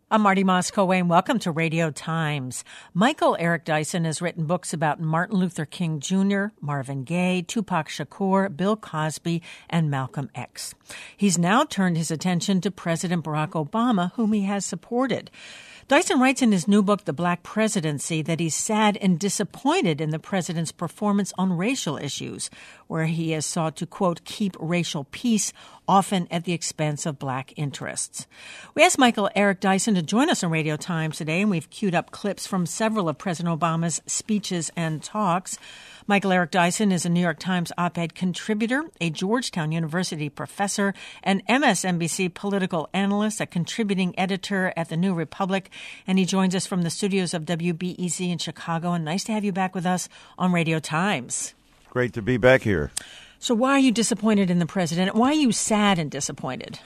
I'm Marty Moscow, and welcome to Radio Times. Michael Eric Dyson has written books about Martin Luther King Jr., Marvin Gaye, Tupac Shakur, Bill Cosby, and Malcolm X. He's now turned his attention to President Barack Obama, whom he has supported. Dyson writes in his new book, The Black Presidency, that he's sad and disappointed in the president's performance on racial issues, where he has sought to, quote, keep racial peace, often at the expense of black interests. We asked Michael Eric Dyson to join us on Radio Times today, and we've queued up clips from several of President Obama's speeches and talks. Michael Eric Dyson is a New York Times op-ed contributor, a Georgetown University professor, an MSNBC political analyst, a contributing editor at The New Republic, and he joins us from the studios of WBEZ in Chicago. And nice to have you back with us on Radio Times. Great to be back here. So why are you disappointed in the president? Why are you sad and disappointed?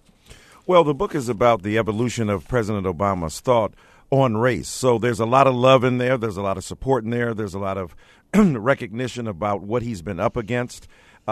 Well, the book is about the evolution of President Obama's thought on race. So there's a lot of love in there. There's a lot of support in there. There's a lot of recognition about what he's been up against,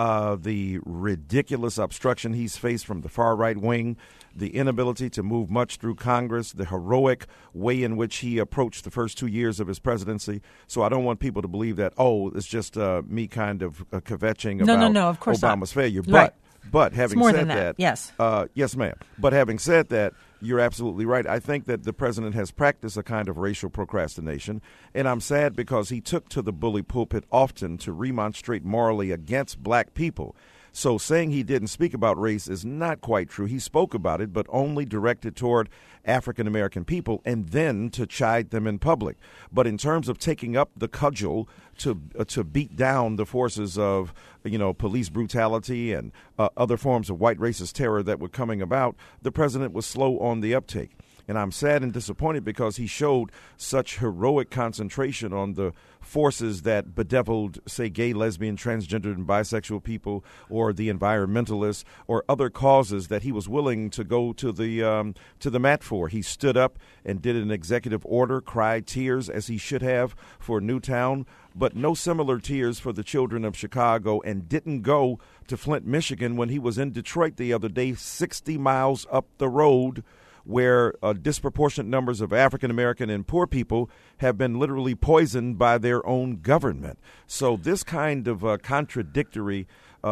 the ridiculous obstruction he's faced from the far right wing, the inability to move much through Congress, the heroic way in which he approached the first 2 years of his presidency. So I don't want people to believe that, it's just me kind of kvetching about of course Obama's not. failure. Right. But having more said than that, yes. Yes, ma'am. But having said that, you're absolutely right. I think that the president has practiced a kind of racial procrastination, and I'm sad because he took to the bully pulpit often to remonstrate morally against black people. So saying he didn't speak about race is not quite true. He spoke about it, but only directed toward African-American people and then to chide them in public. But in terms of taking up the cudgel to beat down the forces of, police brutality and other forms of white racist terror that were coming about, the president was slow on the uptake. And I'm sad and disappointed because he showed such heroic concentration on the forces that bedeviled, say, gay, lesbian, transgender, and bisexual people, or the environmentalists, or other causes that he was willing to go to the mat for. He stood up and did an executive order, cried tears as he should have for Newtown, but no similar tears for the children of Chicago, and didn't go to Flint, Michigan when he was in Detroit the other day, 60 miles up the road, where disproportionate numbers of African-American and poor people have been literally poisoned by their own government. So this kind of contradictory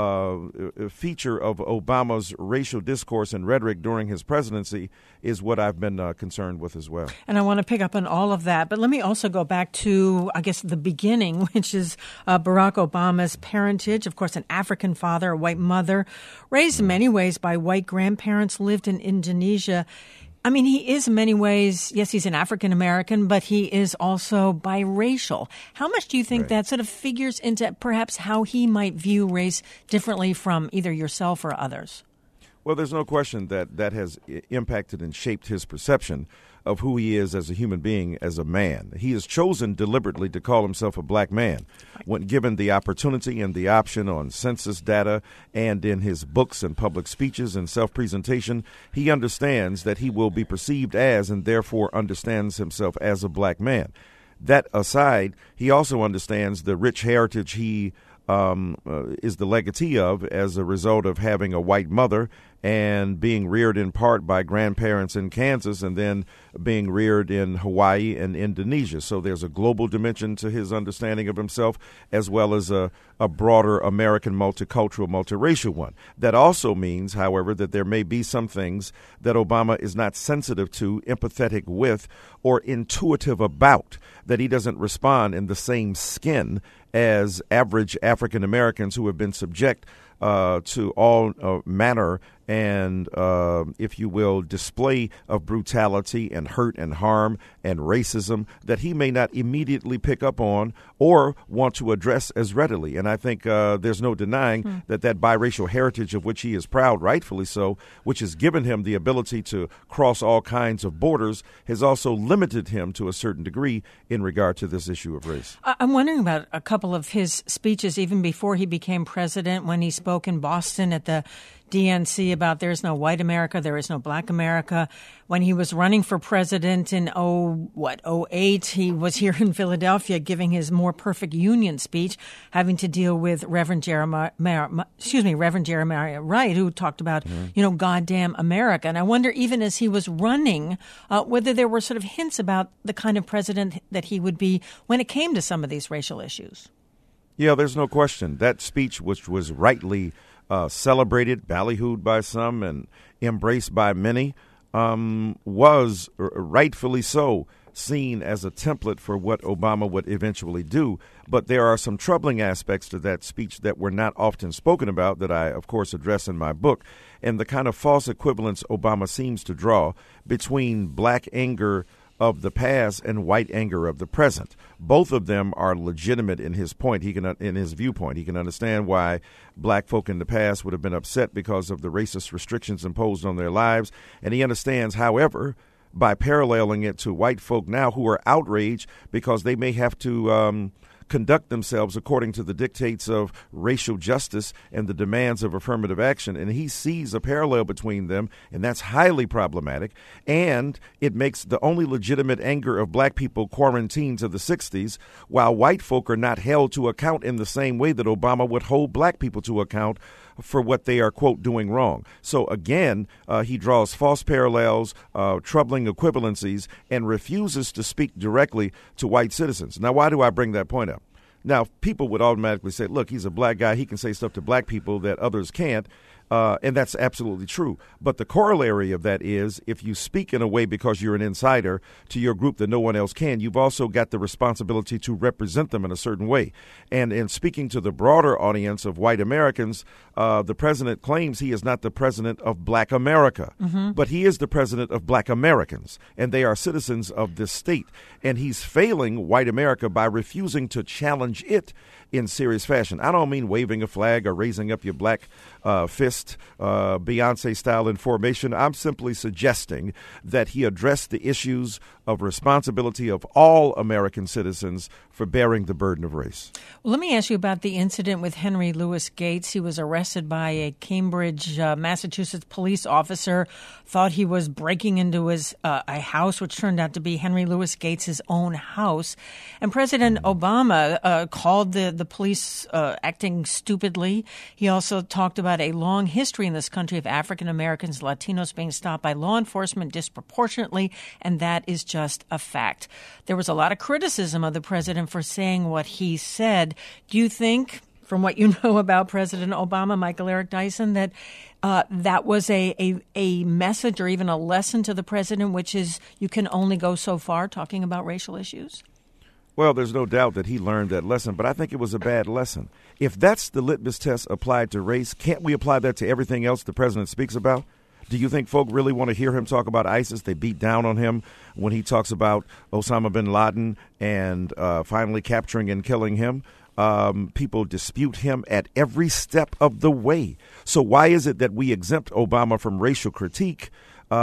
feature of Obama's racial discourse and rhetoric during his presidency is what I've been concerned with as well. And I want to pick up on all of that. But let me also go back to, I guess, the beginning, which is Barack Obama's parentage. Of course, an African father, a white mother, raised in many ways by white grandparents, lived in Indonesia. I mean, he is in many ways, yes, he's an African-American, but he is also biracial. How much do you think that sort of figures into perhaps how he might view race differently from either yourself or others? Well, there's no question that has impacted and shaped his perception of who he is as a human being, as a man. He has chosen deliberately to call himself a black man when given the opportunity and the option on census data and in his books and public speeches and self-presentation. He understands that he will be perceived as, and therefore understands himself as, a black man. That aside, he also understands the rich heritage he is the legatee of as a result of having a white mother and being reared in part by grandparents in Kansas and then being reared in Hawaii and Indonesia. So there's a global dimension to his understanding of himself as well as a broader American multicultural, multiracial one. That also means, however, that there may be some things that Obama is not sensitive to, empathetic with, or intuitive about, that he doesn't respond in the same skin as average African Americans who have been subject to all manner and, if you will, display of brutality and hurt and harm and racism that he may not immediately pick up on or want to address as readily. And I think there's no denying that biracial heritage of which he is proud, rightfully so, which has given him the ability to cross all kinds of borders, has also limited him to a certain degree in regard to this issue of race. I'm wondering about a couple of his speeches even before he became president when he spoke spoke in Boston at the DNC about there's no white America, there is no black America. When he was running for president in 08, he was here in Philadelphia giving his More Perfect Union speech, having to deal with Reverend Jeremiah Wright, who talked about, goddamn America. And I wonder, even as he was running, whether there were sort of hints about the kind of president that he would be when it came to some of these racial issues. Yeah, there's no question. That speech, which was rightly celebrated, ballyhooed by some, and embraced by many, was rightfully so seen as a template for what Obama would eventually do. But there are some troubling aspects to that speech that were not often spoken about that I, of course, address in my book, and the kind of false equivalence Obama seems to draw between black anger of the past and white anger of the present. Both of them are legitimate in his point. In his viewpoint, he can understand why black folk in the past would have been upset because of the racist restrictions imposed on their lives. And he understands, however, by paralleling it to white folk now who are outraged because they may have to conduct themselves according to the dictates of racial justice and the demands of affirmative action. And he sees a parallel between them, and that's highly problematic. And it makes the only legitimate anger of black people quarantined to the 60s, while white folk are not held to account in the same way that Obama would hold black people to account for what they are, quote, doing wrong. So again, he draws false parallels, troubling equivalencies, and refuses to speak directly to white citizens. Now, why do I bring that point up? Now, people would automatically say, look, he's a black guy. He can say stuff to black people that others can't. And that's absolutely true. But the corollary of that is if you speak in a way because you're an insider to your group that no one else can, you've also got the responsibility to represent them in a certain way. And in speaking to the broader audience of white Americans, the president claims he is not the president of black America, but he is the president of black Americans, and they are citizens of this state. And he's failing white America by refusing to challenge it in serious fashion. I don't mean waving a flag or raising up your black fist, Beyonce style in formation. I'm simply suggesting that he address the issues of responsibility of all American citizens for bearing the burden of race. Well, let me ask you about the incident with Henry Louis Gates. He was arrested by a Cambridge, Massachusetts police officer, thought he was breaking into his a house, which turned out to be Henry Louis Gates' own house. And President Obama called the police acting stupidly. He also talked about a long history in this country of African Americans, Latinos being stopped by law enforcement disproportionately, and that is just a fact. There was a lot of criticism of the president for saying what he said. Do you think, from what you know about President Obama, Michael Eric Dyson, that that was a message or even a lesson to the president, which is you can only go so far talking about racial issues? Well, there's no doubt that he learned that lesson, but I think it was a bad lesson. If that's the litmus test applied to race, can't we apply that to everything else the president speaks about? Do you think folk really want to hear him talk about ISIS? They beat down on him when he talks about Osama bin Laden and finally capturing and killing him. People dispute him at every step of the way. So why is it that we exempt Obama from racial critique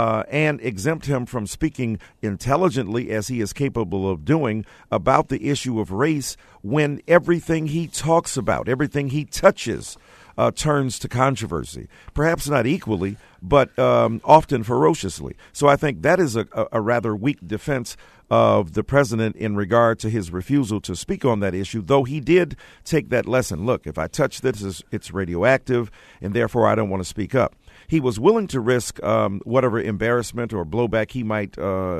and exempt him from speaking intelligently, as he is capable of doing, about the issue of race when everything he talks about, everything he touches, turns to controversy? Perhaps not equally, but often ferociously. So I think that is a rather weak defense of the president in regard to his refusal to speak on that issue, though he did take that lesson. Look, if I touch this, it's radioactive, and therefore I don't want to speak up. He was willing to risk whatever embarrassment or blowback he might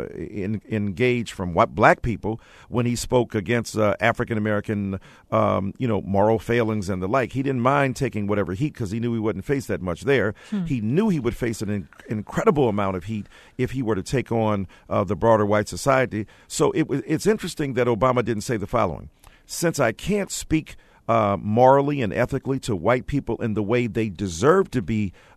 engage from black people when he spoke against African-American, moral failings and the like. He didn't mind taking whatever heat because he knew he wouldn't face that much there. He knew he would face an incredible amount of heat if he were to take on the broader white society. So it's interesting that Obama didn't say the following: since I can't speak morally and ethically to white people in the way they deserve to be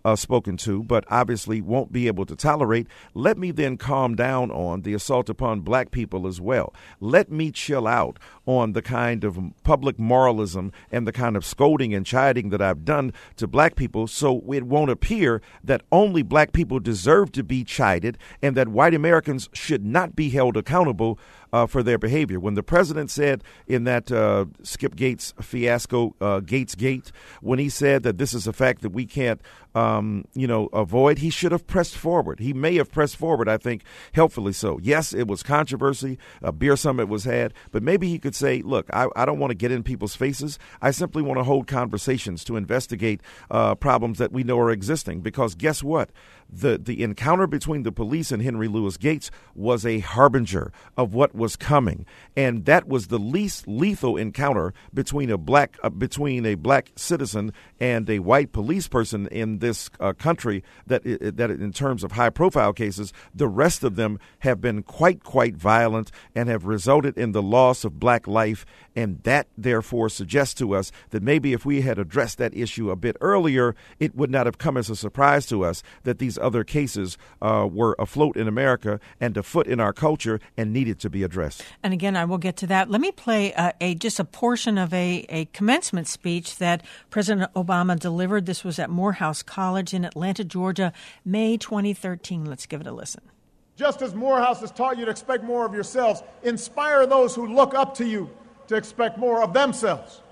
spoken to, but obviously won't be able to tolerate. Let me then calm down on the assault upon black people as well. Let me chill out on the kind of public moralism and the kind of scolding and chiding that I've done to black people, so it won't appear that only black people deserve to be chided and that white Americans should not be held accountable for their behavior. When the president said in that Skip Gates fiasco, Gates Gate, when he said that this is a fact that we can't, avoid, he should have pressed forward. He may have pressed forward, I think, helpfully so. Yes, it was controversy. A beer summit was had, but maybe he could say, look, I don't want to get in people's faces. I simply want to hold conversations to investigate problems that we know are existing. Because guess what? The encounter between the police and Henry Louis Gates was a harbinger of what was coming, and that was the least lethal encounter between a black citizen and a white police person in this country. That in terms of high profile cases, the rest of them have been quite violent and have resulted in the loss of black life. And that therefore suggests to us that maybe if we had addressed that issue a bit earlier, it would not have come as a surprise to us that these other cases were afloat in America and afoot in our culture and needed to be addressed. And again, I will get to that. Let me play just a portion of a commencement speech that President Obama delivered. This was at Morehouse College in Atlanta, Georgia, May 2013. Let's give it a listen. Just as Morehouse has taught you to expect more of yourselves, inspire those who look up to you to expect more of themselves.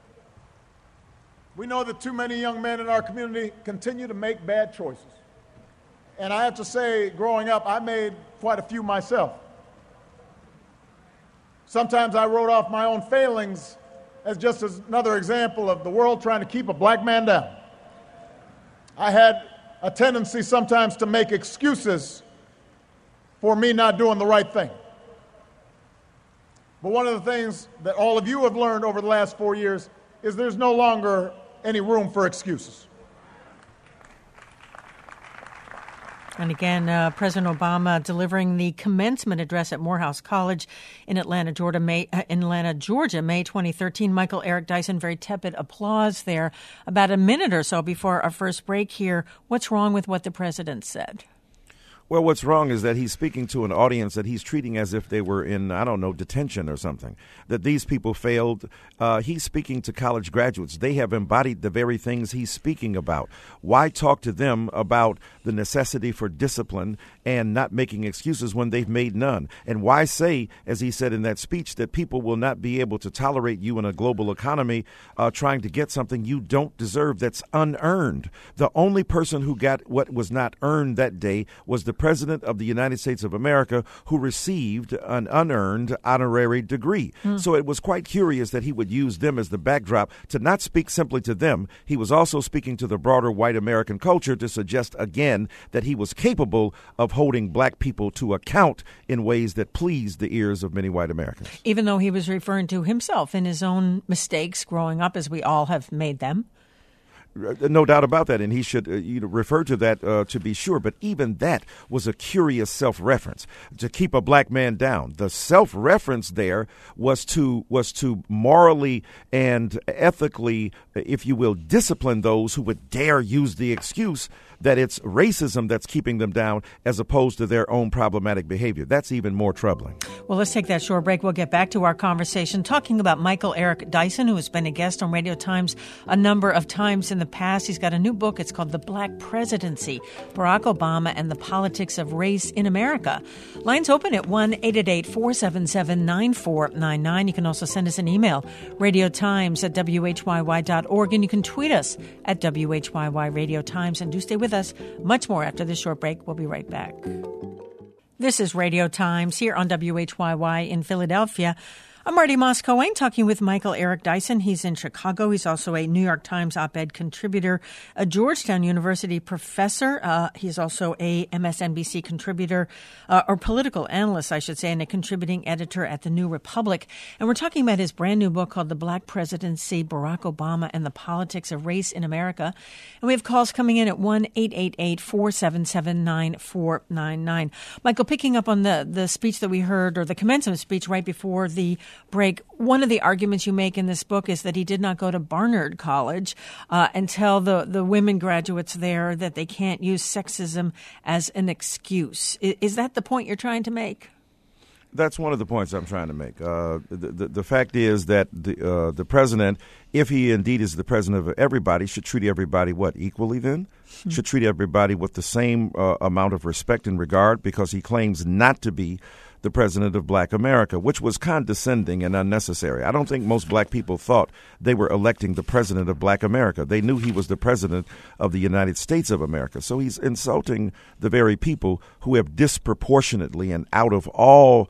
We know that too many young men in our community continue to make bad choices. And I have to say, growing up, I made quite a few myself. Sometimes I wrote off my own failings as just another example of the world trying to keep a black man down. I had a tendency sometimes to make excuses for me not doing the right thing. But one of the things that all of you have learned over the last 4 years is there's no longer any room for excuses. And again, President Obama delivering the commencement address at Morehouse College in Atlanta, Georgia, May 2013. Michael Eric Dyson, very tepid applause there. About a minute or so before our first break here, what's wrong with what the president said? Well, what's wrong is that he's speaking to an audience that he's treating as if they were in, detention or something, that these people failed. He's speaking to college graduates. They have embodied the very things he's speaking about. Why talk to them about the necessity for discipline and not making excuses when they've made none? And why say, as he said in that speech, that people will not be able to tolerate you in a global economy trying to get something you don't deserve that's unearned? The only person who got what was not earned that day was the President of the United States of America, who received an unearned honorary degree. So it was quite curious that he would use them as the backdrop to not speak simply to them. He was also speaking to the broader white American culture to suggest again that he was capable of holding black people to account in ways that pleased the ears of many white Americans. Even though he was referring to himself and his own mistakes growing up, as we all have made them. No doubt about that, and he should refer to that to be sure. But even that was a curious self-reference to keep a black man down. The self-reference there was to morally and ethically, if you will, discipline those who would dare use the excuse that it's racism that's keeping them down as opposed to their own problematic behavior. That's even more troubling. Well, let's take that short break. We'll get back to our conversation talking about Michael Eric Dyson, who has been a guest on Radio Times a number of times in the past. He's got a new book. It's called The Black Presidency, Barack Obama and the Politics of Race in America. Lines open at 1-888-477-9499. You can also send us an email, radiotimes@whyy.org, and you can tweet us at WHYY Radio Times. And do stay with us. Much more after this short break. We'll be right back. This is Radio Times here on WHYY in Philadelphia. I'm Marty Moss-Cohen talking with Michael Eric Dyson. He's in Chicago. He's also a New York Times op-ed contributor, a Georgetown University professor. He's also a MSNBC contributor, or political analyst, I should say, and a contributing editor at The New Republic. And we're talking about his brand new book called The Black Presidency, Barack Obama and the Politics of Race in America. And we have calls coming in at 1-888-477-9499. Michael, picking up on the speech that we heard, or the commencement speech right before the break, one of the arguments you make in this book is that he did not go to Barnard College and tell the women graduates there that they can't use sexism as an excuse. Is that the point you're trying to make? That's one of the points I'm trying to make. The fact is that the president, if he indeed is the president of everybody, should treat everybody, equally then? Mm-hmm. Should treat everybody with the same amount of respect and regard, because he claims not to be the president of Black America, which was condescending and unnecessary. I don't think most black people thought they were electing the president of Black America. They knew he was the president of the United States of America. So he's insulting the very people who have disproportionately and out of all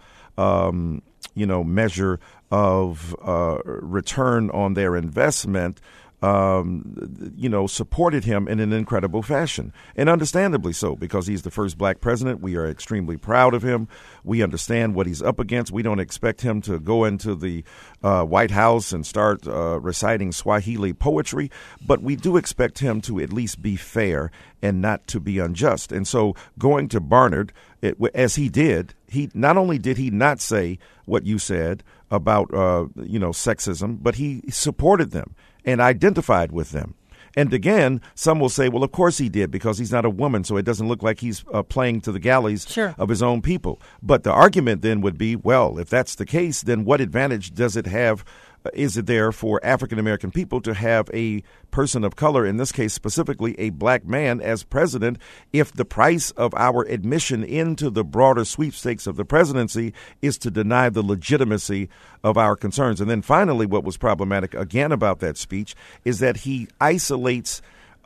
measure of return on their investment, supported him in an incredible fashion. And understandably so, because he's the first black president. We are extremely proud of him. We understand what he's up against. We don't expect him to go into the White House and start reciting Swahili poetry, but we do expect him to at least be fair and not to be unjust. And so going to Barnard, as he did, he not only did he not say what you said about sexism, but he supported them and identified with them. And again, some will say, well, of course he did, because he's not a woman, so it doesn't look like he's playing to the galleys of his own people. But the argument then would be, well, if that's the case, then what advantage does it have? Is it there for African-American people to have a person of color, in this case specifically a black man, as president, if the price of our admission into the broader sweepstakes of the presidency is to deny the legitimacy of our concerns? And then finally, what was problematic again about that speech is that he isolates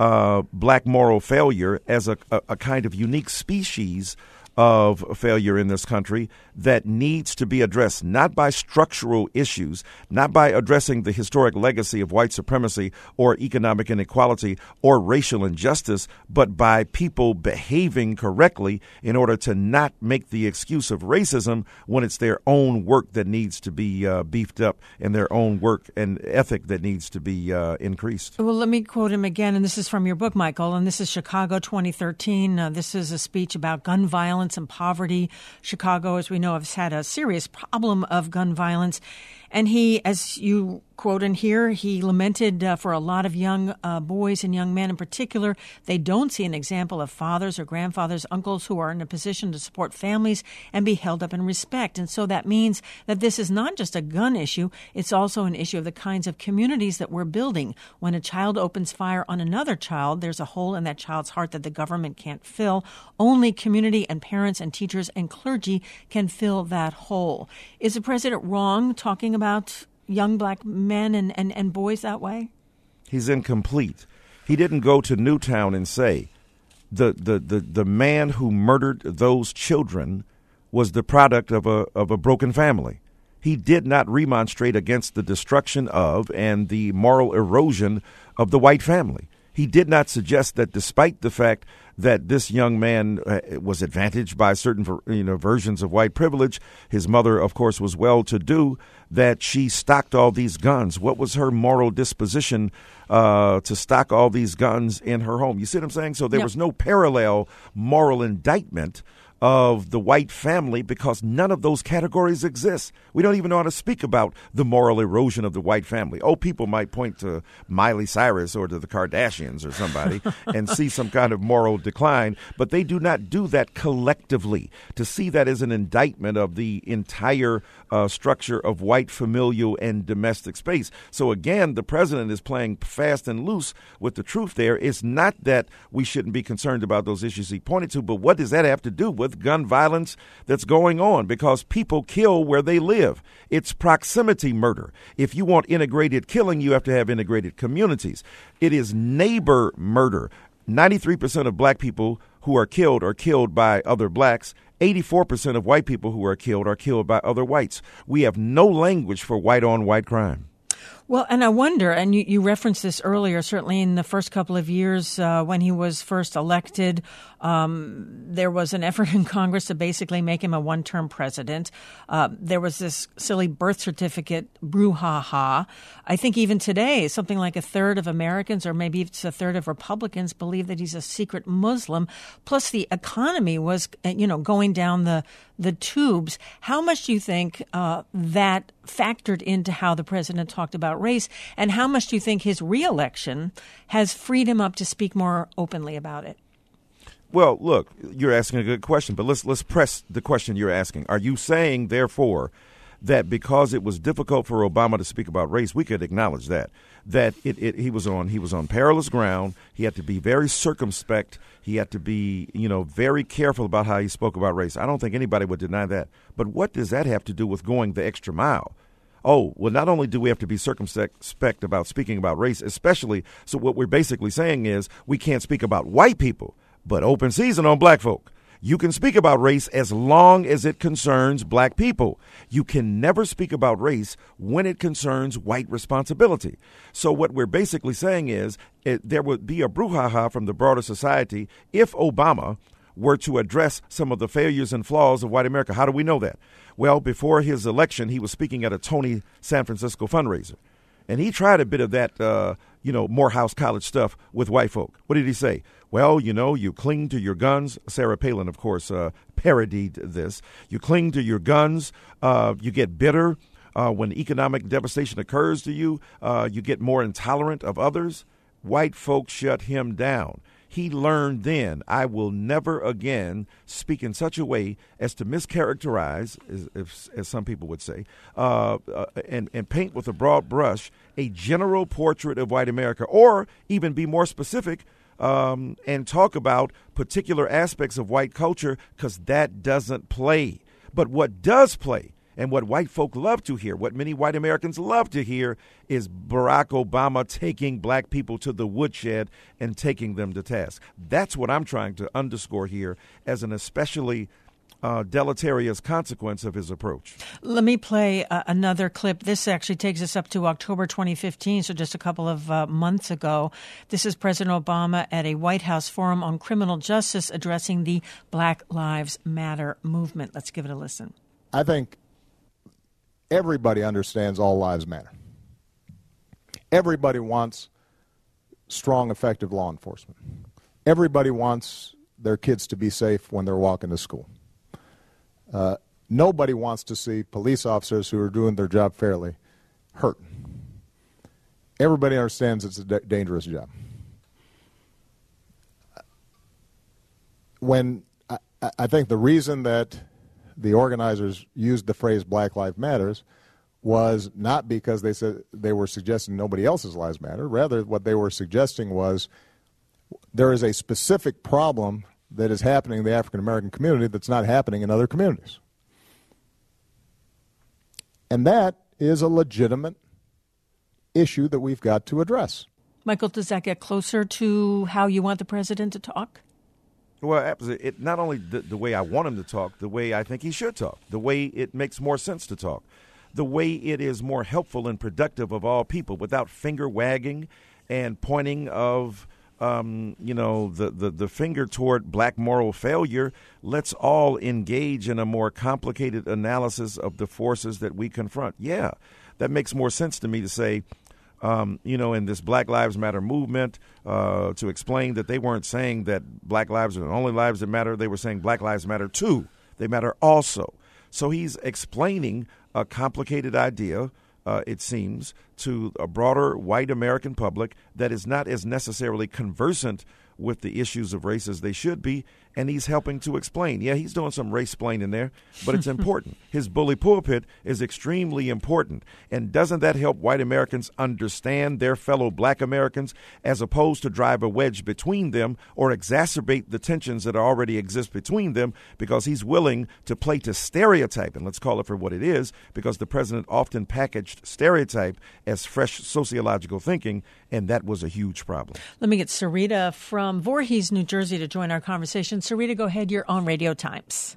black moral failure as a kind of unique species of failure in this country that needs to be addressed, not by structural issues, not by addressing the historic legacy of white supremacy or economic inequality or racial injustice, but by people behaving correctly in order to not make the excuse of racism when it's their own work that needs to be beefed up and their own work and ethic that needs to be increased. Well, let me quote him again, and this is from your book, Michael, and this is Chicago 2013. This is a speech about gun violence and poverty. Chicago, as we know, has had a serious problem of gun violence. And he, as you quote in here, he lamented for a lot of young boys and young men in particular. They don't see an example of fathers or grandfathers, uncles who are in a position to support families and be held up in respect. And so that means that this is not just a gun issue. It's also an issue of the kinds of communities that we're building. When a child opens fire on another child, there's a hole in that child's heart that the government can't fill. Only community and parents and teachers and clergy can fill that hole. Is the president wrong talking about young black men and boys that way? He's incomplete. He didn't go to Newtown and say the man who murdered those children was the product of a broken family. He did not remonstrate against the destruction of and the moral erosion of the white family. He did not suggest that despite the fact that this young man was advantaged by certain versions of white privilege, his mother, of course, was well-to-do, that she stocked all these guns. What was her moral disposition to stock all these guns in her home? You see what I'm saying? So there was no parallel moral indictment of the white family because none of those categories exist. We don't even know how to speak about the moral erosion of the white family. Oh, people might point to Miley Cyrus or to the Kardashians or somebody and see some kind of moral decline, but they do not do that collectively. To see that as an indictment of the entire structure of white familial and domestic space. So again, the president is playing fast and loose with the truth there. It's not that we shouldn't be concerned about those issues he pointed to, but what does that have to do with gun violence that's going on? Because people kill where they live. It's proximity murder. If you want integrated killing, you have to have integrated communities. It is neighbor murder. 93% of black people who are killed by other blacks. 84% of white people who are killed by other whites. We have no language for white-on-white crime. Well, and I wonder, and you referenced this earlier, certainly in the first couple of years when he was first elected, there was an effort in Congress to basically make him a one-term president. There was this silly birth certificate brouhaha. I think even today, something like a third of Americans, or maybe it's a third of Republicans, believe that he's a secret Muslim. Plus, the economy was, going down the tubes. How much do you think that factored into how the president talked about race? And how much do you think his reelection has freed him up to speak more openly about it? Well, look, you're asking a good question, but let's press the question you're asking. Are you saying, therefore, that because it was difficult for Obama to speak about race, we could acknowledge that he was on perilous ground. He had to be very circumspect. He had to be, very careful about how he spoke about race. I don't think anybody would deny that. But what does that have to do with going the extra mile? Oh, well, not only do we have to be circumspect about speaking about race, especially, so what we're basically saying is we can't speak about white people, but open season on black folk. You can speak about race as long as it concerns black people. You can never speak about race when it concerns white responsibility. So what we're basically saying is there would be a brouhaha from the broader society if Obama were to address some of the failures and flaws of white America. How do we know that? Well, before his election, he was speaking at a Tony San Francisco fundraiser. And he tried a bit of that, Morehouse College stuff with white folk. What did he say? Well, you cling to your guns. Sarah Palin, of course, parodied this. You cling to your guns. You get bitter. When economic devastation occurs to you, you get more intolerant of others. White folks shut him down. He learned then, I will never again speak in such a way as to mischaracterize, as some people would say, and paint with a broad brush a general portrait of white America, or even be more specific and talk about particular aspects of white culture, because that doesn't play. But what does play, and what white folk love to hear, what many white Americans love to hear, is Barack Obama taking black people to the woodshed and taking them to task. That's what I'm trying to underscore here as an especially deleterious consequence of his approach. Let me play another clip. This actually takes us up to October 2015, so just a couple of months ago. This is President Obama at a White House forum on criminal justice addressing the Black Lives Matter movement. Let's give it a listen. I think everybody understands all lives matter. Everybody wants strong, effective law enforcement. Everybody wants their kids to be safe when they're walking to school. Nobody wants to see police officers who are doing their job fairly hurt. Everybody understands it's a dangerous job. When I think the reason that the organizers used the phrase Black Lives Matters was not because they said they were suggesting nobody else's lives matter. Rather, what they were suggesting was there is a specific problem that is happening in the African American community that's not happening in other communities. And that is a legitimate issue that we've got to address. Michael, does that get closer to how you want the president to talk? Well, not only the way I want him to talk, the way I think he should talk, the way it makes more sense to talk, the way it is more helpful and productive of all people without finger wagging and pointing of, the finger toward black moral failure. Let's all engage in a more complicated analysis of the forces that we confront. Yeah, that makes more sense to me to say, in this Black Lives Matter movement, to explain that they weren't saying that black lives are the only lives that matter. They were saying black lives matter too. They matter also. So he's explaining a complicated idea, it seems, to a broader white American public that is not as necessarily conversant with the issues of race as they should be, and he's helping to explain. Yeah, he's doing some race-splaining there, but it's important. His bully pulpit is extremely important, and doesn't that help white Americans understand their fellow black Americans as opposed to drive a wedge between them or exacerbate the tensions that already exist between them, because he's willing to play to stereotype, and let's call it for what it is, because the president often packaged stereotype as fresh sociological thinking, and that was a huge problem. Let me get Sarita from Voorhees, New Jersey, to join our conversation. Sarita, go ahead. You're on Radio Times.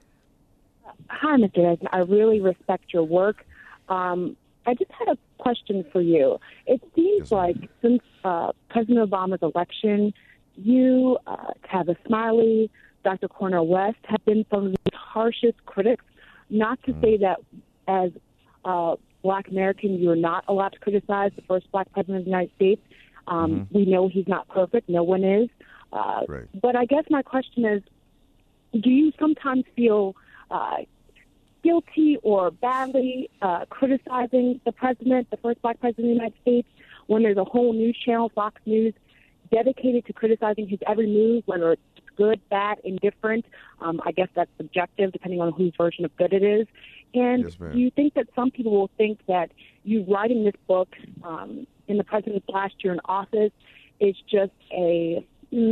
Hi, Mr. Dyson. I really respect your work. I just had a question for you. It seems like since President Obama's election, you, Tavis Smiley, Dr. Cornel West have been some of the harshest critics. Not to say that as Black American, you're not allowed to criticize the first Black president of the United States. We know he's not perfect. No one is. But I guess my question is, do you sometimes feel guilty or badly criticizing the president, the first black president of the United States, when there's a whole news channel, Fox News, dedicated to criticizing his every move, whether it's good, bad, indifferent. I guess that's subjective depending on whose version of good it is. And Yes, ma'am. do you think that some people will think that you writing this book in the president's last year in office is just a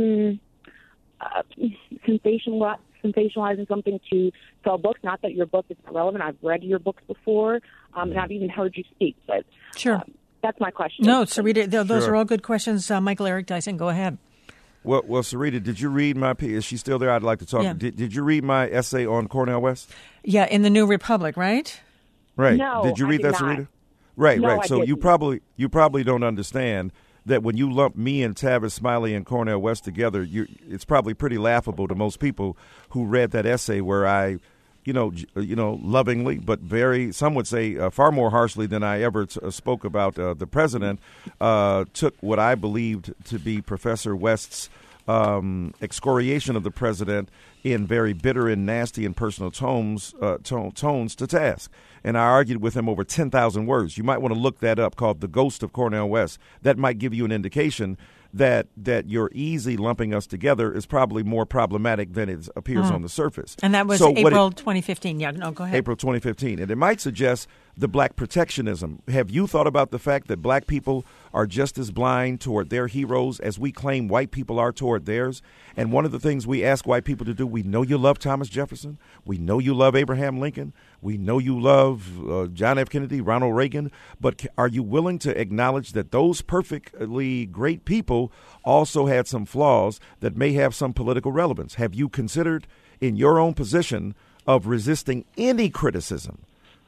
sensationalizing something to sell books? Not that your book is relevant. I've read your books before, and I've even heard you speak. But Sure. That's my question. No, Sarita, those Sure. are all good questions. Michael Eric Dyson, go ahead. Well, Sarita, did you read my piece? Is she still there? I'd like to talk. Yeah. Did you read my essay on Cornel West? Yeah, in the New Republic, right? Right. No, did you I read did that, not. Sarita? Right, No, right. I So you didn't. probably don't understand that when you lump me and Tavis Smiley and Cornel West together, it's probably pretty laughable to most people who read that essay where I, lovingly, but some would say far more harshly than I ever spoke about the president, took what I believed to be Professor West's excoriation of the president in very bitter and nasty and personal tones to task. And I argued with him over 10,000 words. You might want to look that up, called The Ghost of Cornel West. That might give you an indication that your easy lumping us together is probably more problematic than it appears on the surface. And that was So April 2015. Yeah, no, go ahead. April 2015. And it might suggest the black protectionism. Have you thought about the fact that black people are just as blind toward their heroes as we claim white people are toward theirs? And one of the things we ask white people to do, we know you love Thomas Jefferson. We know you love Abraham Lincoln. We know you love John F. Kennedy, Ronald Reagan. But are you willing to acknowledge that those perfectly great people also had some flaws that may have some political relevance? Have you considered in your own position of resisting any criticism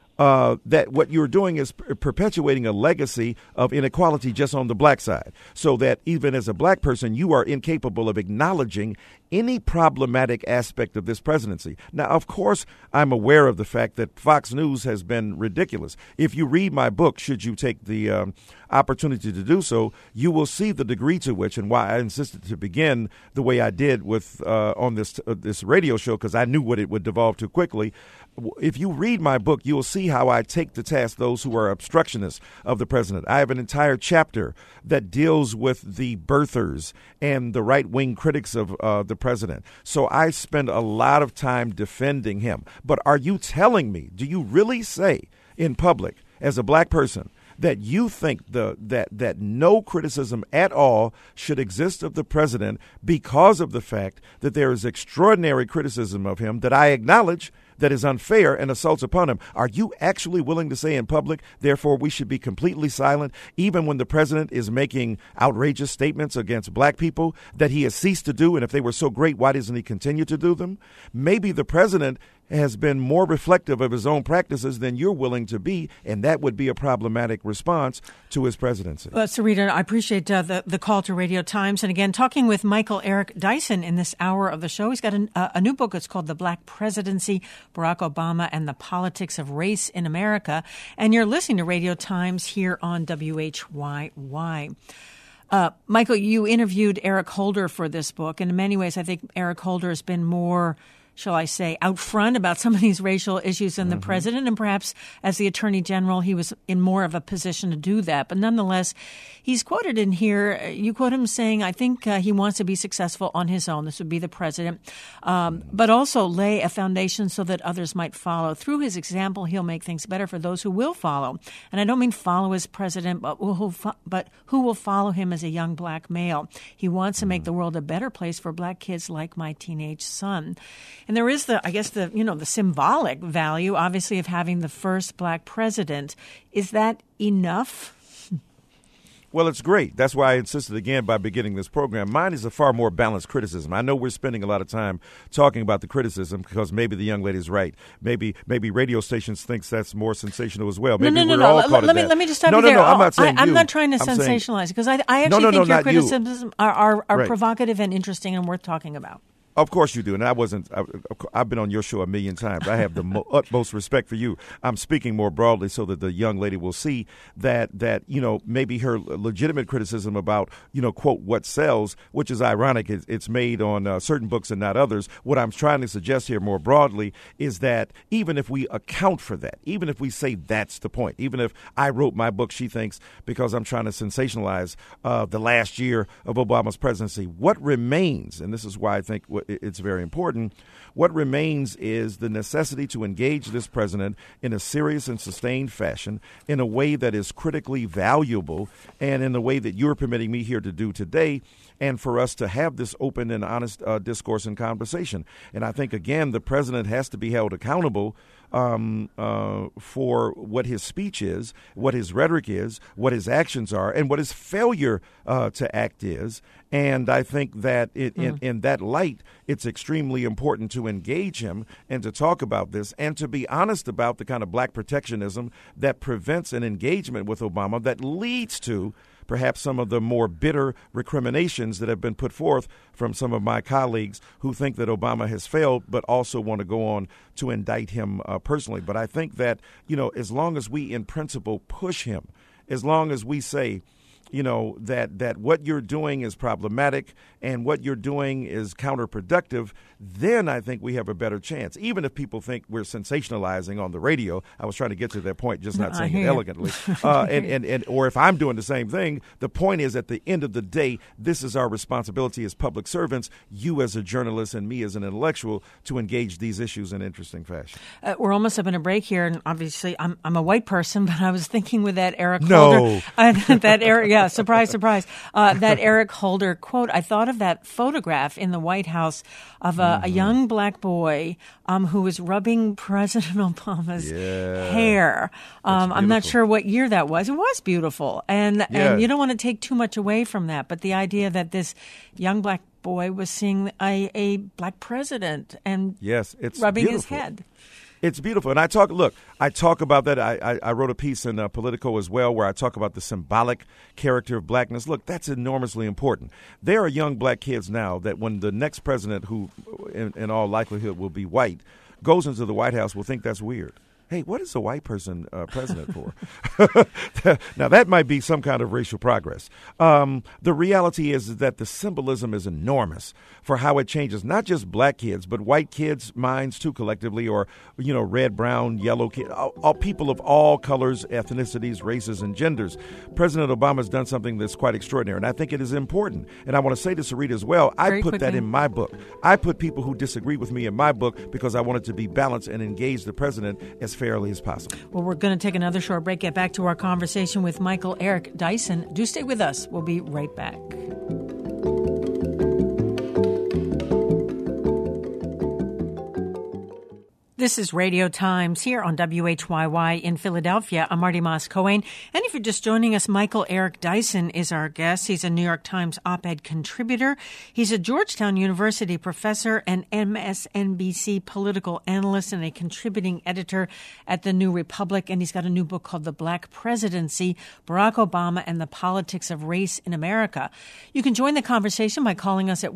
that what you're doing is perpetuating a legacy of inequality just on the black side, so that even as a black person, you are incapable of acknowledging any problematic aspect of this presidency? Now, of course, I'm aware of the fact that Fox News has been ridiculous. If you read my book, should you take the opportunity to do so, you will see the degree to which and why I insisted to begin the way I did with on this radio show, because I knew what it would devolve to quickly. If you read my book, you will see how I take to task those who are obstructionists of the president. I have an entire chapter that deals with the birthers and the right-wing critics of the president. So I spend a lot of time defending him. But are you telling me, do you really say in public as a black person that you think that no criticism at all should exist of the president because of the fact that there is extraordinary criticism of him that I acknowledge that is unfair and assaults upon him? Are you actually willing to say in public, therefore, we should be completely silent, even when the president is making outrageous statements against black people that he has ceased to do? And if they were so great, why doesn't he continue to do them? Maybe the president has been more reflective of his own practices than you're willing to be, and that would be a problematic response to his presidency. Sarita, I appreciate the call to Radio Times. And again, talking with Michael Eric Dyson in this hour of the show. He's got a new book. It's called The Black Presidency, Barack Obama and the Politics of Race in America. And you're listening to Radio Times here on WHYY. Michael, you interviewed Eric Holder for this book. And in many ways, I think Eric Holder has been more, shall I say, out front about some of these racial issues than the president. And perhaps as the attorney general, he was in more of a position to do that. But nonetheless, he's quoted in here, you quote him saying, I think he wants to be successful on his own. This would be the president, but also lay a foundation so that others might follow. Through his example, he'll make things better for those who will follow. And I don't mean follow as president, but who will follow him as a young black male. He wants to make the world a better place for black kids like my teenage son. And there is the symbolic value, obviously, of having the first black president. Is that enough? Well, it's great. That's why I insisted again by beginning this program. Mine is a far more balanced criticism. I know we're spending a lot of time talking about the criticism because maybe the young lady's right. Maybe radio stations thinks that's more sensational as well. Maybe No. all caught in that. Let me just stop you there. No, I'm not saying I'm you. not trying to sensationalize because I actually think your not criticisms are right. provocative and interesting and worth talking about. Of course you do, and I've been on your show a million times. I have the utmost respect for you. I'm speaking more broadly so that the young lady will see that maybe her legitimate criticism about quote what sells, which is ironic. It's made on certain books and not others. What I'm trying to suggest here more broadly is that even if we account for that, even if we say that's the point, even if I wrote my book, she thinks, because I'm trying to sensationalize the last year of Obama's presidency, what remains, and this is why I think it's very important, what remains is the necessity to engage this president in a serious and sustained fashion in a way that is critically valuable and in the way that you're permitting me here to do today, and for us to have this open and honest discourse and conversation. And I think, again, the president has to be held accountable for what his speech is, what his rhetoric is, what his actions are, and what his failure to act is. And I think that in that light, it's extremely important to engage him and to talk about this and to be honest about the kind of black protectionism that prevents an engagement with Obama that leads to perhaps some of the more bitter recriminations that have been put forth from some of my colleagues who think that Obama has failed, but also want to go on to indict him personally. But I think that, as long as we in principle push him, as long as we say, that what you're doing is problematic and what you're doing is counterproductive, then I think we have a better chance. Even if people think we're sensationalizing on the radio, I was trying to get to that point, just not saying it elegantly. Or if I'm doing the same thing, the point is at the end of the day, this is our responsibility as public servants, you as a journalist and me as an intellectual, to engage these issues in interesting fashion. We're almost up in a break here, and obviously I'm a white person, but I was thinking with that Eric Holder. That Eric, yeah, surprise. That Eric Holder quote, I thought of that photograph in the White House of a young black boy who was rubbing President Obama's hair. I'm not sure what year that was. It was beautiful. And you don't want to take too much away from that. But the idea that this young black boy was seeing a black president and it's rubbing beautiful. his head. It's beautiful. And I talk about that. I wrote a piece in Politico as well where I talk about the symbolic character of blackness. Look, that's enormously important. There are young black kids now that when the next president, who in all likelihood will be white, goes into the White House, will think that's weird. Hey, what is a white person president for? Now, that might be some kind of racial progress. The reality is that the symbolism is enormous for how it changes not just black kids, but white kids' minds too collectively, or, red, brown, yellow kids, all people of all colors, ethnicities, races, and genders. President Obama has done something that's quite extraordinary, and I think it is important. And I want to say to Sarita as well, I put that in my book. I put people who disagree with me in my book because I wanted to be balanced and engage the president as fairly as possible. Well, we're going to take another short break, get back to our conversation with Michael Eric Dyson. Do stay with us. We'll be right back. This is Radio Times here on WHYY in Philadelphia. I'm Marty Moss-Cohen. And if you're just joining us, Michael Eric Dyson is our guest. He's a New York Times op-ed contributor. He's a Georgetown University professor and MSNBC political analyst and a contributing editor at The New Republic. And he's got a new book called The Black Presidency, Barack Obama and the Politics of Race in America. You can join the conversation by calling us at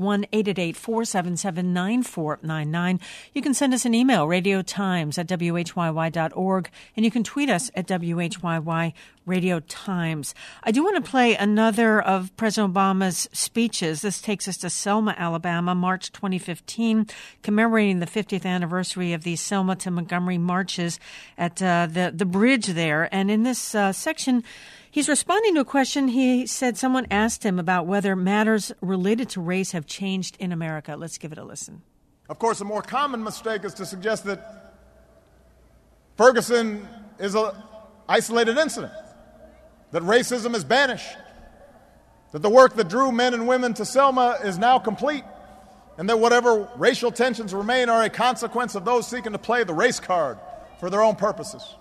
1-888-477-9499. You can send us an email, radiotimes@whyy.org, and you can tweet us at WHYY Radio Times. I do want to play another of President Obama's speeches. This takes us to Selma, Alabama, March 2015, commemorating the 50th anniversary of the Selma to Montgomery marches at the bridge there. And in this section, he's responding to a question. He said someone asked him about whether matters related to race have changed in America. Let's give it a listen. Of course, a more common mistake is to suggest that Ferguson is an isolated incident, that racism is banished, that the work that drew men and women to Selma is now complete, and that whatever racial tensions remain are a consequence of those seeking to play the race card for their own purposes.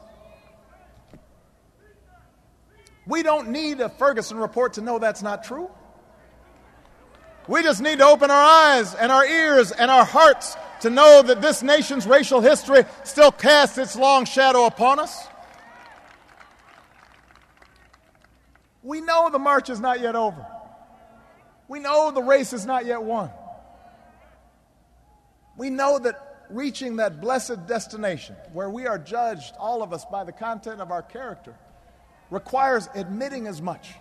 We don't need a Ferguson report to know that's not true. We just need to open our eyes and our ears and our hearts to know that this nation's racial history still casts its long shadow upon us. We know the march is not yet over. We know the race is not yet won. We know that reaching that blessed destination where we are judged, all of us, by the content of our character requires admitting as much,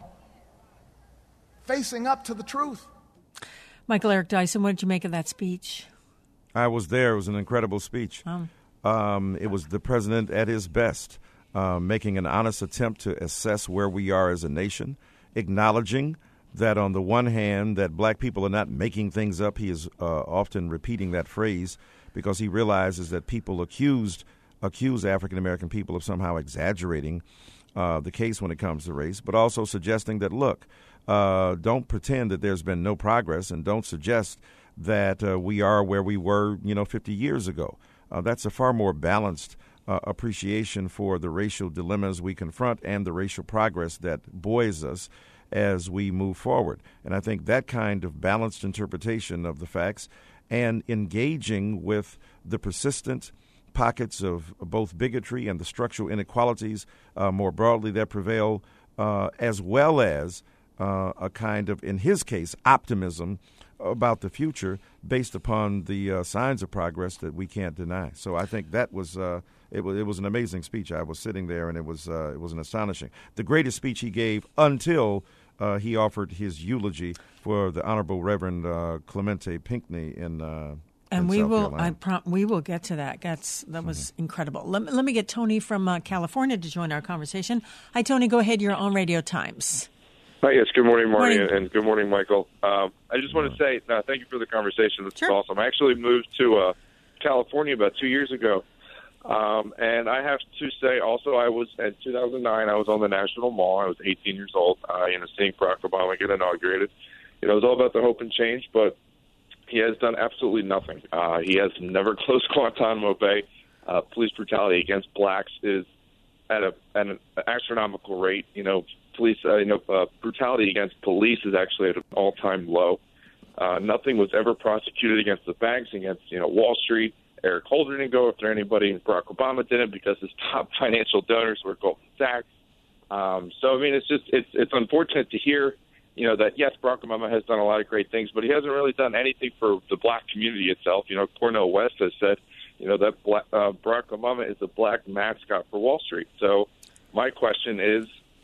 facing up to the truth. Michael Eric Dyson, what did you make of that speech? I was there. It was an incredible speech. It was the president at his best, making an honest attempt to assess where we are as a nation, acknowledging that on the one hand that black people are not making things up. He is often repeating that phrase because he realizes that people accuse African-American people of somehow exaggerating the case when it comes to race, but also suggesting that, look, don't pretend that there's been no progress and don't suggest that we are where we were, 50 years ago. That's a far more balanced appreciation for the racial dilemmas we confront and the racial progress that buoys us as we move forward. And I think that kind of balanced interpretation of the facts and engaging with the persistent pockets of both bigotry and the structural inequalities more broadly that prevail, as well as a kind of, in his case, optimism about the future based upon the signs of progress that we can't deny. So I think that was it was an amazing speech. I was sitting there, and it was an astonishing. The greatest speech he gave until he offered his eulogy for the Honorable Reverend Clemente Pinckney in and we South will. Carolina. We will get to that. That was incredible. Let me get Tony from California to join our conversation. Hi, Tony. Go ahead. You're on Radio Times. Hi, yes. Good morning, Marty, and good morning, Michael. I just want to say thank you for the conversation. This is awesome. I actually moved to California about 2 years ago, and I have to say also I was, in 2009, I was on the National Mall. I was 18 years old, seeing Barack Obama get inaugurated. It was all about the hope and change, but he has done absolutely nothing. He has never closed Guantanamo Bay. Police brutality against blacks is at an astronomical rate. Brutality against police is actually at an all-time low. Nothing was ever prosecuted against the banks, against Wall Street. Eric Holder didn't go after anybody, and Barack Obama didn't because his top financial donors were Goldman Sachs. It's unfortunate to hear, that yes, Barack Obama has done a lot of great things, but he hasn't really done anything for the black community itself. Cornel West has said, that Barack Obama is a black mascot for Wall Street. So my question is,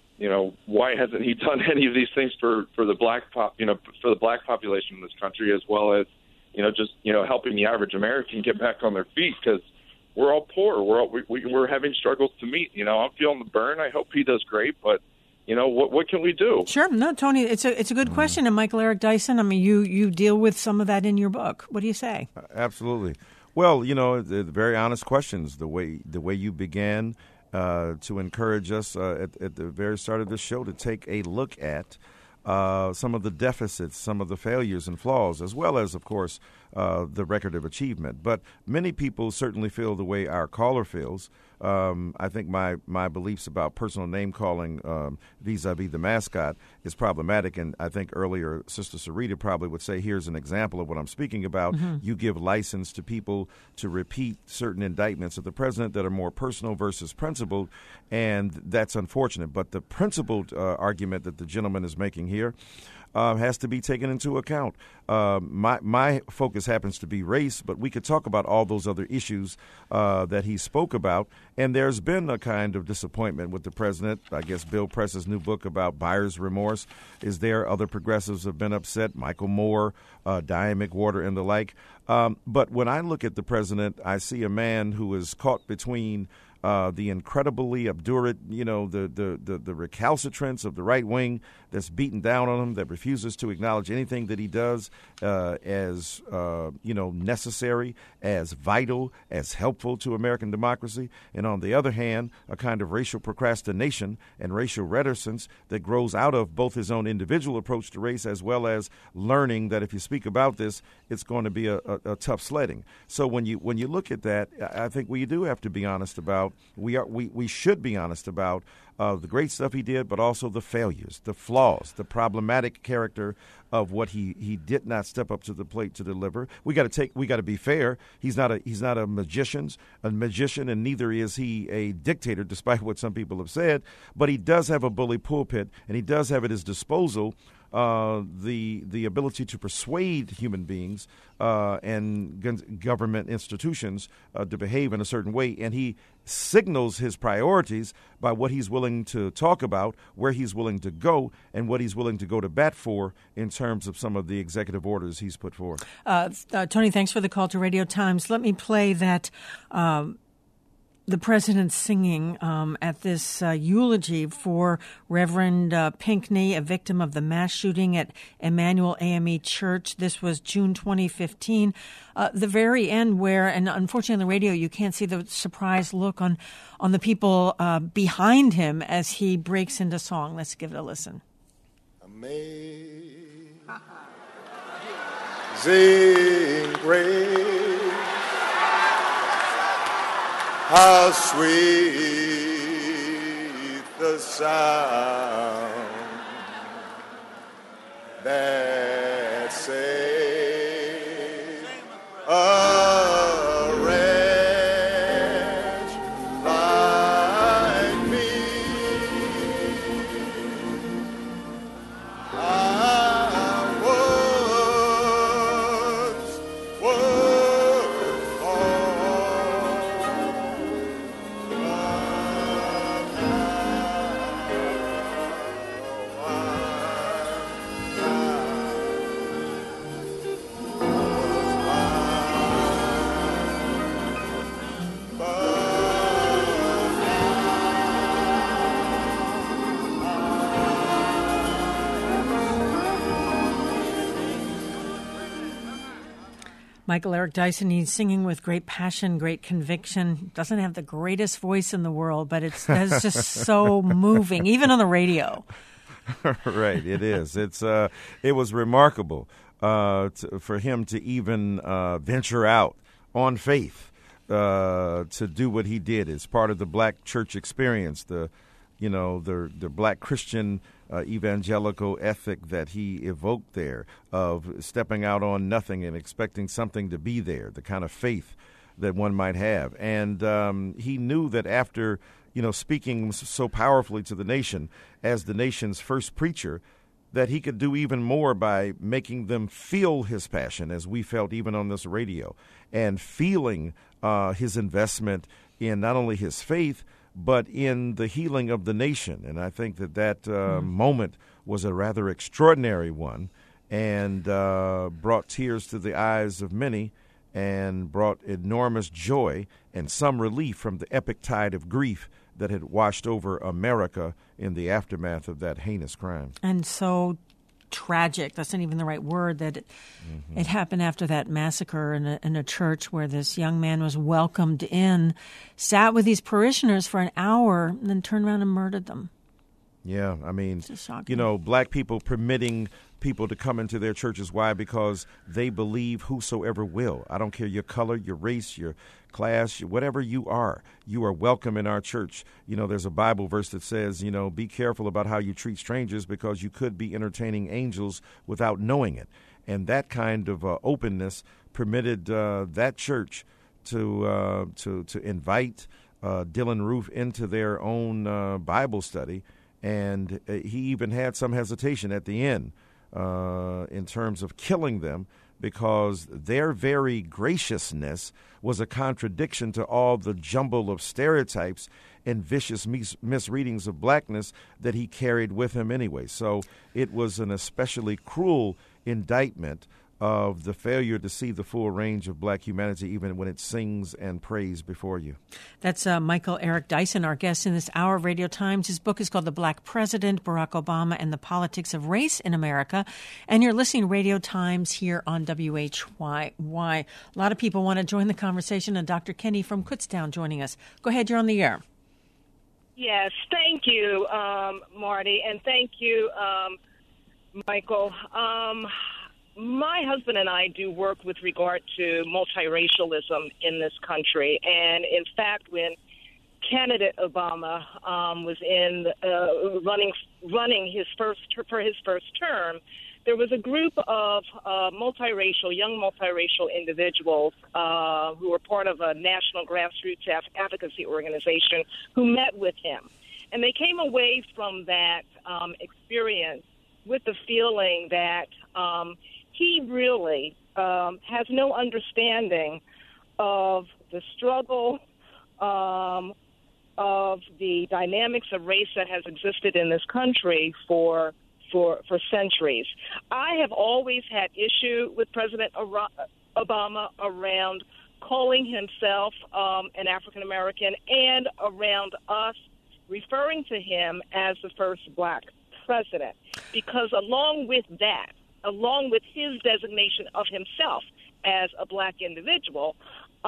why hasn't he done any of these things for the black for the black population in this country, as well as helping the average American get back on their feet? Because we're all poor, we're having struggles to meet. I'm feeling the burn. I hope he does great, but what can we do? Sure, no, Tony, it's a good question. And Michael Eric Dyson, I mean, you deal with some of that in your book. What do you say? Absolutely. Well, the very honest questions. The way you began. To encourage us at the very start of this show to take a look at some of the deficits, some of the failures and flaws, as well as, of course, the record of achievement. But many people certainly feel the way our caller feels. I think my beliefs about personal name calling vis-a-vis the mascot is problematic, and I think earlier Sister Sarita probably would say, here's an example of what I'm speaking about. Mm-hmm. You give license to people to repeat certain indictments of the president that are more personal versus principled, and that's unfortunate. But the principled argument that the gentleman is making here has to be taken into account. My focus happens to be race, but we could talk about all those other issues that he spoke about. And there's been a kind of disappointment with the president. I guess Bill Press's new book about buyer's remorse is there. Other progressives have been upset. Michael Moore, Diane McWhorter, and the like. But when I look at the president, I see a man who is caught between the incredibly obdurate, the recalcitrance of the right wing that's beaten down on him, that refuses to acknowledge anything that he does as necessary, as vital, as helpful to American democracy. And on the other hand, a kind of racial procrastination and racial reticence that grows out of both his own individual approach to race, as well as learning that if you speak about this, it's going to be a tough sledding. So when you look at that, I think we do have to be honest about. We should be honest about the great stuff he did, but also the failures, the flaws, the problematic character of what he did not step up to the plate to deliver. We got to be fair. He's not a magician, and neither is he a dictator, despite what some people have said. But he does have a bully pulpit, and he does have at his disposal the ability to persuade human beings and government institutions to behave in a certain way, and he signals his priorities by what he's willing to talk about, where he's willing to go, and what he's willing to go to bat for in terms of some of the executive orders he's put forth. Tony, thanks for the call to Radio Times. Let me play that the president singing at this eulogy for Reverend Pinckney, a victim of the mass shooting at Emmanuel AME Church. This was June 2015. The very end where, and unfortunately on the radio you can't see the surprised look on the people behind him as he breaks into song. Let's give it a listen. Amazing grace, how sweet the sound that saved a wretch like me. I once was lost, but Michael Eric Dyson, he's singing with great passion, great conviction. Doesn't have the greatest voice in the world, but it's just so moving, even on the radio. Right, it is. It was remarkable for him to even venture out on faith to do what he did. It's part of the black church experience, the black Christian evangelical ethic that he evoked there of stepping out on nothing and expecting something to be there, the kind of faith that one might have. And he knew that after, speaking so powerfully to the nation as the nation's first preacher, that he could do even more by making them feel his passion, as we felt even on this radio, and feeling his investment in not only his faith, but in the healing of the nation. And I think that moment was a rather extraordinary one and brought tears to the eyes of many and brought enormous joy and some relief from the epic tide of grief that had washed over America in the aftermath of that heinous crime. And so tragic, that's not even the right word, that it happened after that massacre in a church where this young man was welcomed in, sat with these parishioners for an hour, and then turned around and murdered them. Yeah, I mean, black people permitting people to come into their churches. Why? Because they believe whosoever will. I don't care your color, your race, your class, whatever you are welcome in our church. There's a Bible verse that says, be careful about how you treat strangers because you could be entertaining angels without knowing it. And that kind of openness permitted that church to invite Dylann Roof into their own Bible study. And he even had some hesitation at the end in terms of killing them because their very graciousness was a contradiction to all the jumble of stereotypes and vicious misreadings of blackness that he carried with him anyway. So it was an especially cruel indictment of the failure to see the full range of black humanity even when it sings and prays before you. That's Michael Eric Dyson, our guest in this hour of Radio Times. His book is called The Black President, Barack Obama and the Politics of Race in America. And you're listening to Radio Times here on WHYY. A lot of people want to join the conversation, and Dr. Kenny from Kutztown joining us. Go ahead, you're on the air. Yes, thank you, Marty, and thank you, Michael. My husband and I do work with regard to multiracialism in this country. And in fact, when candidate Obama was in running for his first term, there was a group of young multiracial individuals who were part of a national grassroots advocacy organization who met with him. And they came away from that experience with the feeling that he really has no understanding of the struggle, of the dynamics of race that has existed in this country for centuries. I have always had issue with President Obama around calling himself an African American and around us referring to him as the first black president, because along with that, along with his designation of himself as a black individual,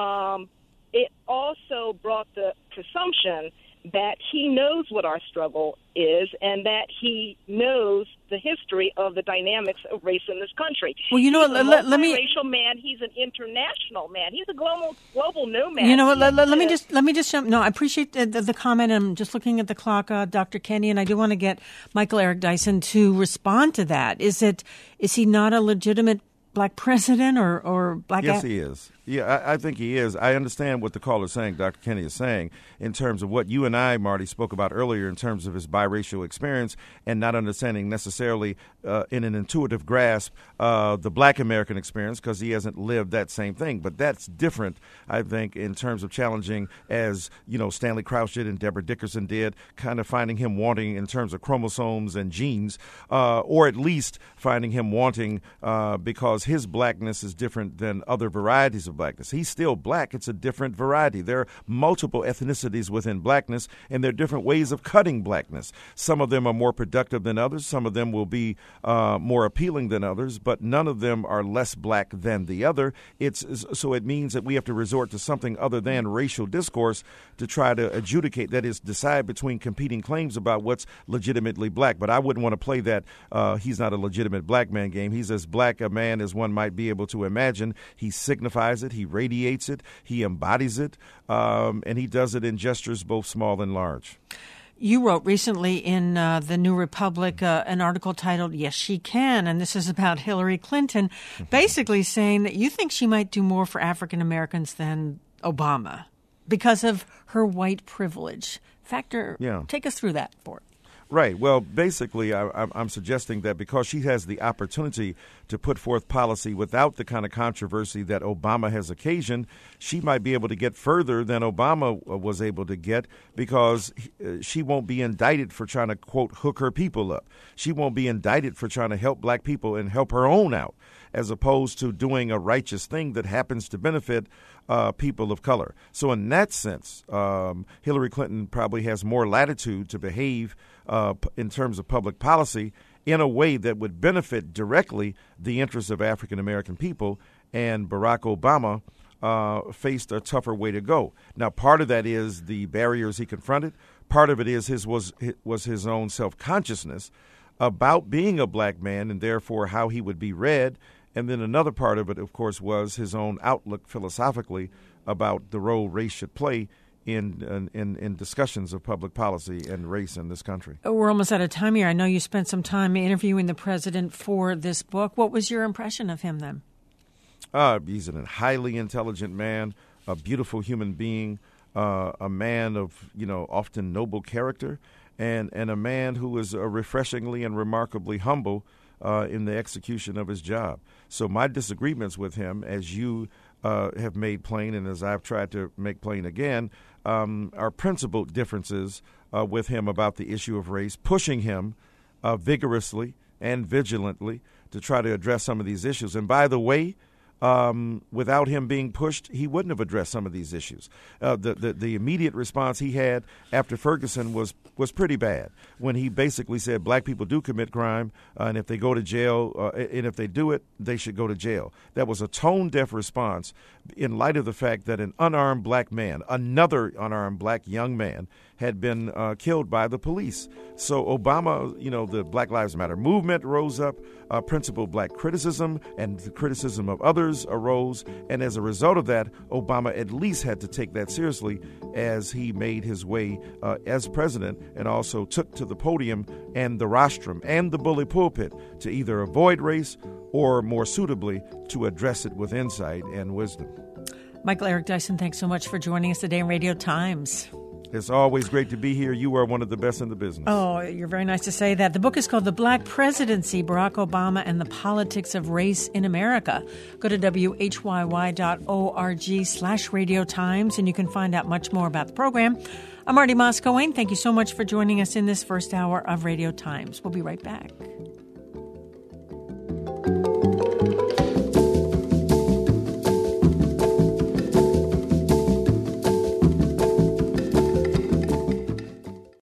it also brought the presumption that he knows what our struggle is and that he knows the history of the dynamics of race in this country. Well, you know what, let me... He's a multiracial man. He's an international man. He's a global nomad. You know what, let me just jump. No, I appreciate the comment. I'm just looking at the clock, Dr. Kenny, and I do want to get Michael Eric Dyson to respond to that. Is he not a legitimate black president or black... Yes, he is. Yeah, I think he is. I understand what the caller is saying, Dr. Kenny is saying, in terms of what you and I, Marty, spoke about earlier in terms of his biracial experience and not understanding necessarily in an intuitive grasp the black American experience because he hasn't lived that same thing. But that's different, I think, in terms of challenging, as, Stanley Crouch did and Deborah Dickerson did, kind of finding him wanting in terms of chromosomes and genes, or at least finding him wanting because his blackness is different than other varieties of blackness. He's still black. It's a different variety. There are multiple ethnicities within blackness, and there are different ways of cutting blackness. Some of them are more productive than others. Some of them will be more appealing than others, but none of them are less black than the other. So it means that we have to resort to something other than racial discourse to try to adjudicate, that is, decide between competing claims about what's legitimately black. But I wouldn't want to play that he's not a legitimate black man game. He's as black a man as one might be able to imagine. He signifies it. He radiates it. He embodies it. And he does it in gestures both small and large. You wrote recently in the New Republic an article titled "Yes, She Can," and this is about Hillary Clinton, basically saying that you think she might do more for African Americans than Obama because of her white privilege. Factor, take us through that for it. Right. Well, basically, I'm suggesting that because she has the opportunity to put forth policy without the kind of controversy that Obama has occasioned, she might be able to get further than Obama was able to get because she won't be indicted for trying to, quote, hook her people up. She won't be indicted for trying to help black people and help her own out, as opposed to doing a righteous thing that happens to benefit people of color. So in that sense, Hillary Clinton probably has more latitude to behave in terms of public policy in a way that would benefit directly the interests of African American people, and Barack Obama faced a tougher way to go. Now, part of that is the barriers he confronted. Part of it is was his own self-consciousness about being a black man and therefore how he would be read. And then another part of it, of course, was his own outlook philosophically about the role race should play in discussions of public policy and race in this country. We're almost out of time here. I know you spent some time interviewing the president for this book. What was your impression of him then? He's a highly intelligent man, a beautiful human being, a man of, often noble character, and a man who is refreshingly and remarkably humble in the execution of his job. So my disagreements with him, as you have made plain and as I've tried to make plain again, are principled differences with him about the issue of race, pushing him vigorously and vigilantly to try to address some of these issues. And by the way, without him being pushed, he wouldn't have addressed some of these issues. The immediate response he had after Ferguson was pretty bad, when he basically said black people do commit crime, and if they go to jail, and if they do it, they should go to jail. That was a tone-deaf response in light of the fact that an unarmed black man, another unarmed black young man, had been killed by the police. So Obama, the Black Lives Matter movement rose up, principled black criticism, and the criticism of others arose. And as a result of that, Obama at least had to take that seriously as he made his way as president and also took to the podium and the rostrum and the bully pulpit to either avoid race or, more suitably, to address it with insight and wisdom. Michael Eric Dyson, thanks so much for joining us today on Radio Times. It's always great to be here. You are one of the best in the business. Oh, you're very nice to say that. The book is called The Black Presidency, Barack Obama and the Politics of Race in America. Go to whyy.org/Radio Times, and you can find out much more about the program. I'm Marty Moscowane. Thank you so much for joining us in this first hour of Radio Times. We'll be right back.